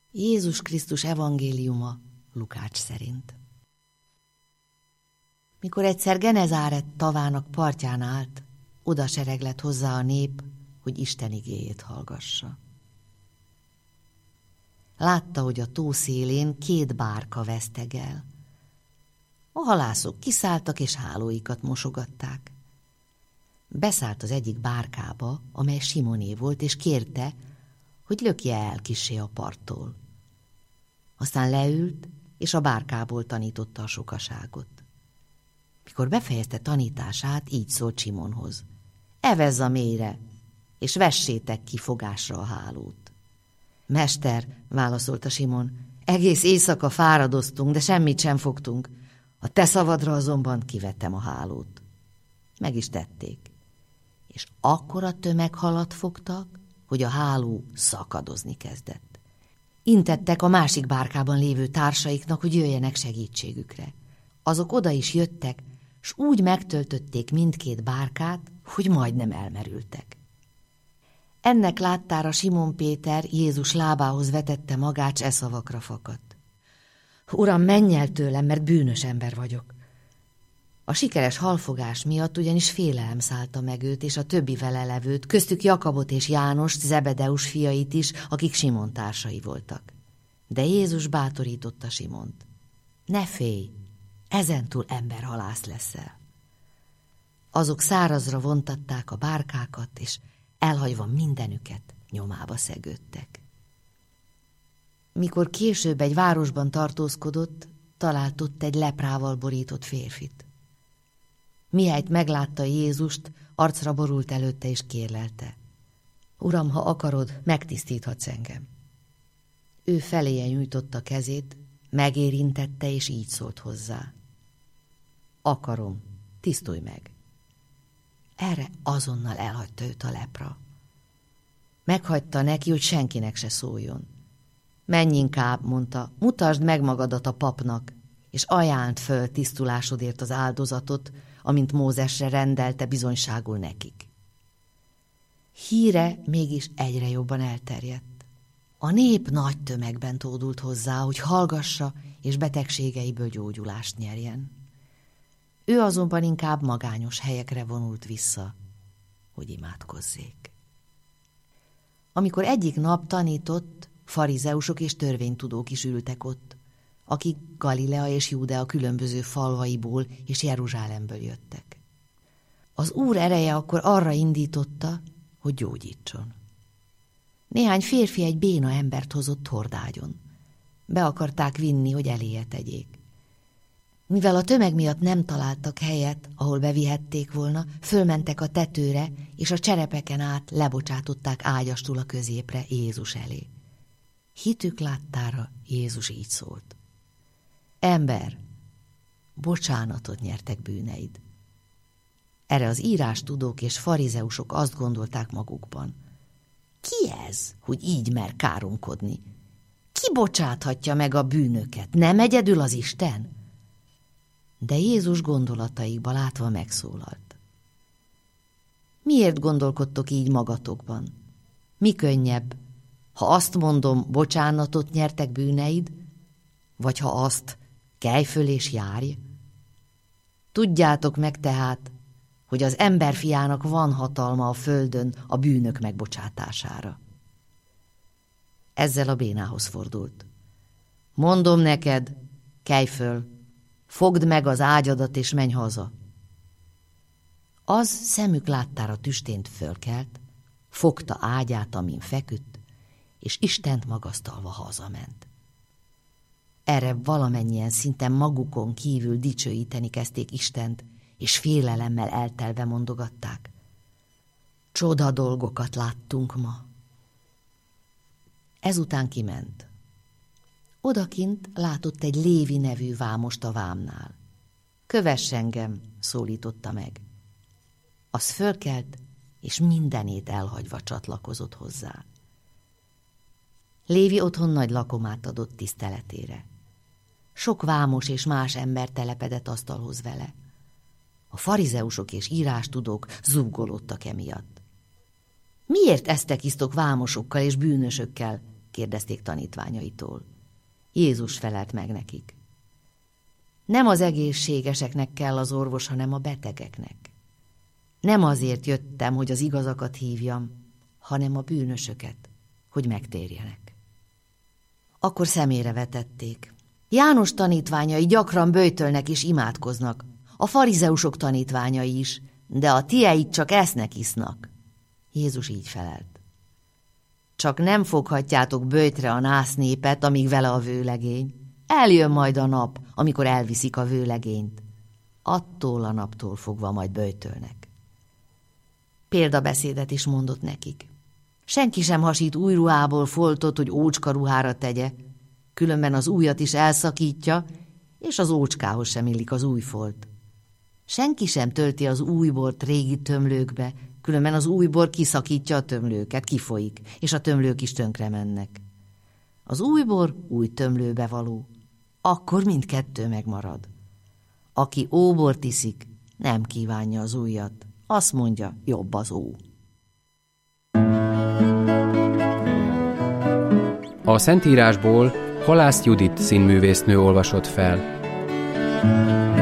Jézus Krisztus evangéliuma Lukács szerint. Mikor egyszer Genezáret tavának partján állt, oda sereglett hozzá a nép, hogy Isten igéjét hallgassa. Látta, hogy a tó szélén 2 bárka vesztegel. A halászok kiszálltak és hálóikat mosogatták. Beszállt az egyik bárkába, amely Simoné volt, és kérte, hogy lökje el kissé a parttól. Aztán leült, és a bárkából tanította a sokaságot. Mikor befejezte tanítását, így szólt Simonhoz: evezz a mélyre, és vessétek ki fogásra a hálót. Mester, válaszolta Simon, egész éjszaka fáradoztunk, de semmit sem fogtunk. A te szavadra azonban kivettem a hálót. Meg is tették. És akkora tömeghalat fogtak, hogy a háló szakadozni kezdett. Intettek a másik bárkában lévő társaiknak, hogy jöjjenek segítségükre. Azok oda is jöttek, s úgy megtöltötték mindkét bárkát, hogy majdnem elmerültek. Ennek láttára Simon Péter Jézus lábához vetette magát, s e szavakra fakadt: Uram, menj el tőlem, mert bűnös ember vagyok. A sikeres halfogás miatt ugyanis félelem szállta meg őt és a többi vele levőt, köztük Jakabot és Jánost, Zebedeus fiait is, akik Simon társai voltak. De Jézus bátorította Simont: ne félj, ezentúl emberhalász leszel. Azok szárazra vontatták a bárkákat, és elhagyva mindenüket nyomába szegődtek. Mikor később egy városban tartózkodott, talált ott egy leprával borított férfit. Mihelyt meglátta Jézust, arcra borult előtte és kérlelte: Uram, ha akarod, megtisztíthatsz engem. Ő feléje nyújtotta kezét, megérintette és így szólt hozzá: akarom, tisztulj meg. Erre azonnal elhagyta őt a lepra. Meghagyta neki, hogy senkinek se szóljon. Menj inkább, mondta, mutasd meg magadat a papnak, és ajánd föl tisztulásodért az áldozatot, amint Mózesre rendelte bizonyságul nekik. Híre mégis egyre jobban elterjedt. A nép nagy tömegben tódult hozzá, hogy hallgassa és betegségeiből gyógyulást nyerjen. Ő azonban inkább magányos helyekre vonult vissza, hogy imádkozzék. Amikor egyik nap tanított, farizeusok és törvénytudók is ültek ott, akik Galilea és Júdea különböző falvaiból és Jeruzsálemből jöttek. Az Úr ereje akkor arra indította, hogy gyógyítson. Néhány férfi egy béna embert hozott hordágyon. Be akarták vinni, hogy eléje tegyék. Mivel a tömeg miatt nem találtak helyet, ahol bevihették volna, fölmentek a tetőre, és a cserepeken át lebocsátották ágyastul a középre Jézus elé. Hitük láttára Jézus így szólt: ember, bocsánatot nyertek bűneid. Erre az írástudók és farizeusok azt gondolták magukban: ki ez, hogy így mer káromkodni? Ki bocsáthatja meg a bűnöket? Nem egyedül az Isten? De Jézus gondolataikba látva megszólalt: miért gondolkodtok így magatokban? Mi könnyebb, ha azt mondom, bocsánatot nyertek bűneid, vagy ha azt, kelj föl és járj? Tudjátok meg tehát, hogy az emberfiának van hatalma a földön a bűnök megbocsátására. Ezzel a bénához fordult: mondom neked, kelj föl, fogd meg az ágyadat és menj haza. Az szemük láttára tüstént fölkelt, fogta ágyát, amin feküdt, és Istent magasztalva hazament. Erre valamennyien szinte magukon kívül dicsőíteni kezdték Istent, és félelemmel eltelve mondogatták: csoda dolgokat láttunk ma. Ezután kiment. Odakint látott egy Lévi nevű vámost a vámnál. Kövess engem, szólította meg. Az fölkelt, és mindenét elhagyva csatlakozott hozzá. Lévi otthon nagy lakomát adott tiszteletére. Sok vámos és más ember telepedett asztalhoz vele. A farizeusok és írástudók zúgolódtak emiatt. Miért esztek, isztok vámosokkal és bűnösökkel? kérdezték tanítványaitól. Jézus felelt meg nekik. Nem az egészségeseknek kell az orvos, hanem a betegeknek. Nem azért jöttem, hogy az igazakat hívjam, hanem a bűnösöket, hogy megtérjenek. Akkor szemére vetették. János tanítványai gyakran böjtölnek és imádkoznak, a farizeusok tanítványai is, de a tieik csak esznek, isznak. Jézus így felelt. Csak nem foghatjátok böjtre a násznépet, amíg vele a vőlegény. Eljön majd a nap, amikor elviszik a vőlegényt. Attól a naptól fogva majd böjtölnek. Példabeszédet is mondott nekik. Senki sem hasít új ruhából foltot, hogy ócska ruhára tegye, különben az újat is elszakítja, és az ócskához sem illik az új folt. Senki sem tölti az új bort régi tömlőkbe, különben az új bor kiszakítja a tömlőket, kifolyik, és a tömlők is tönkre mennek. Az új bor új tömlőbe való, akkor mindkettő megmarad. Aki óbort iszik, nem kívánja az újat, azt mondja, jobb az ó. A Szentírásból Halász Judit színművésznő olvasott fel.